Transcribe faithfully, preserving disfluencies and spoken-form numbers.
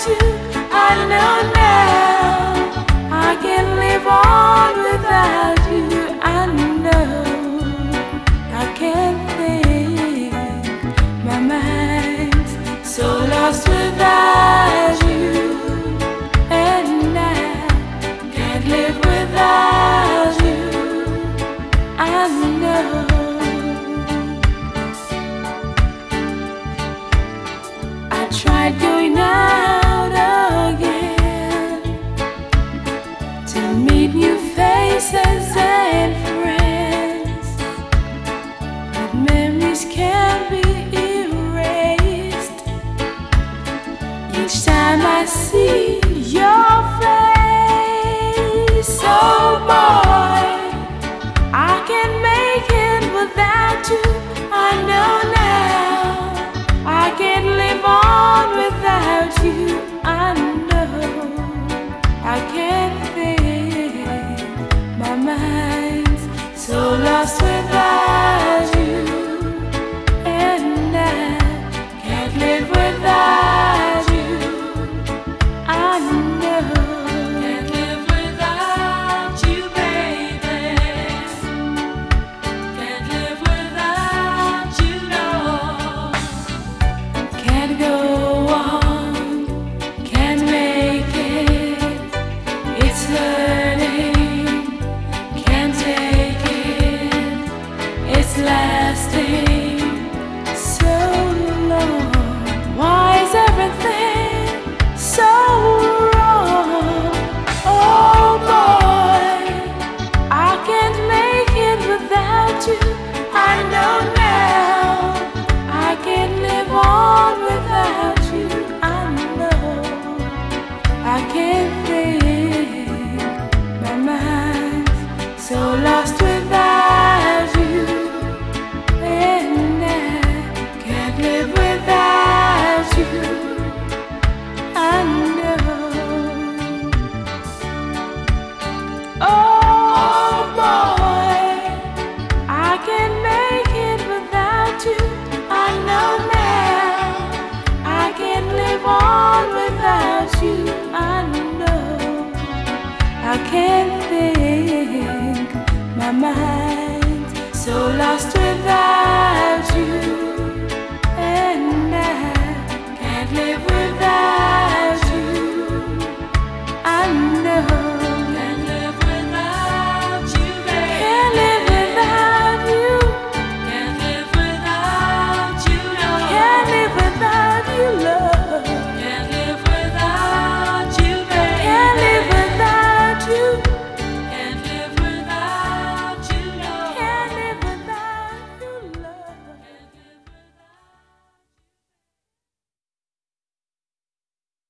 without you. I know now I can live on without you. I know I can't think, my mind's so lost without you, and I can't live without you. I know. I tried going out again to meet new faces and friends, but memories can't be erased. Each time I see your face, oh boy, I can't make it without you. I know now I can't live on without you. I know I can't think, my mind's so lost without you, and I can't live without you. I know can't live without you, baby. Can't live without you, no. Can't go on, can't make it. It's hurting, can't take it. It's lasting so long. Why is everything so wrong? Oh boy, I can't make it without you. I know now I can't live on without you. I know I can't think, my mind's so lost without you, and I can't live without you. I know. Oh boy, I can't make it without you. I know now I can't live on without you. I know I can't think, my mind's so lost without you, and I can't live without